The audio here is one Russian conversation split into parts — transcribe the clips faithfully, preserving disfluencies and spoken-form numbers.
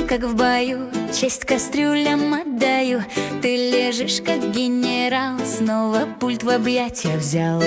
как в бою, честь кастрюлям отдаю. Ты лежишь, как генерал, снова пульт в объятия взял.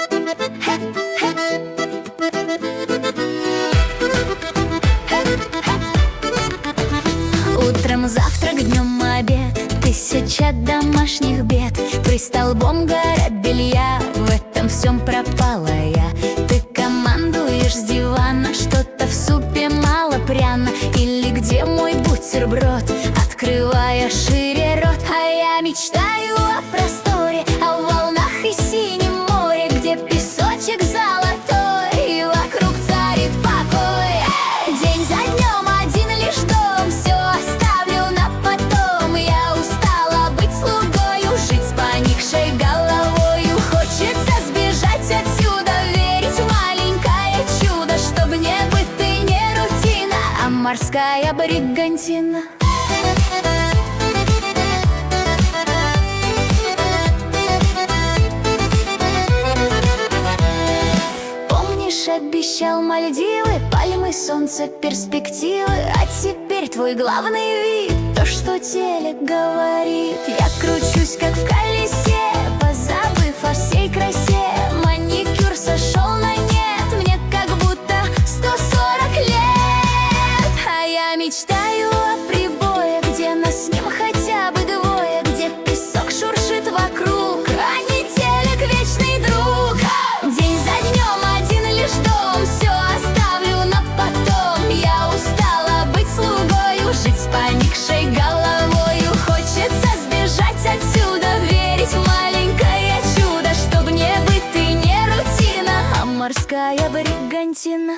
Утром завтрак, днем обед, тысяча домашних бед. При столбом горят белья, в этом всем пропала я. Ты командуешь с дивана, что-то в супе мало пряно. Или где мой бутерброд, открывая шире рот. А я мечтаю о просторе, о волнах и синем море, где песочек золотой и вокруг царит покой. День за днем один лишь дом, все оставлю на потом. Я устала быть слугою, жить с поникшей головою. Хочется сбежать отсюда, верить в маленькое чудо, чтоб не быт и не рутина, а морская бригантина. Обещал Мальдивы, пальмы, солнце, перспективы. А теперь твой главный вид, то, что телек говорит. Я кручусь, как в колесе, позабыв о всей красе. Маникюр сошел на нет, мне как будто сто сорок лет. А я мечтаю о прибое, где нас с ним хотя бы двое, где песок шуршит вокруг, а не телек вечный друг. День за днем один лишь дом, все оставлю на потом. Я устала быть слугою, жить с поникшей головою. Хочется сбежать отсюда, верить в маленькое чудо, чтоб не быт и не рутина, а морская бригантина.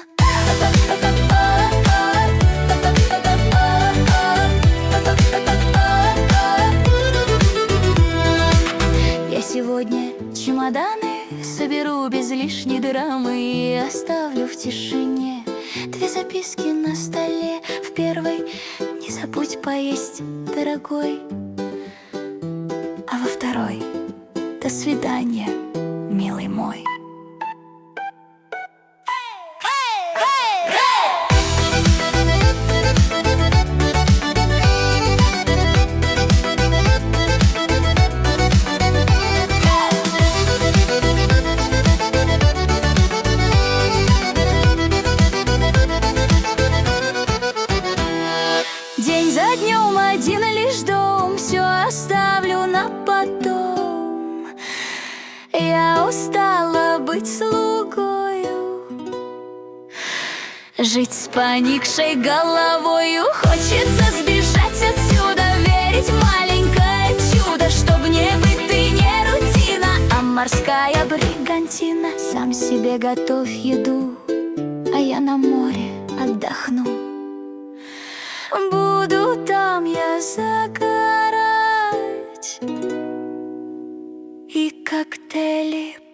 Я сегодня чемоданы соберу без лишней драмы и оставлю в тишине две записки на столе. В первой: не забудь поесть, дорогой. А во второй: до свидания, милый мой. День за днем один лишь дом, все оставлю на потом. Я устала быть слугою, жить с поникшей головою. Хочется сбежать отсюда, верить в маленькое чудо, чтоб не быт и не рутина, а морская бригантина. Сам себе готовь еду, а я на море отдохну. Буду там я загорать и коктейли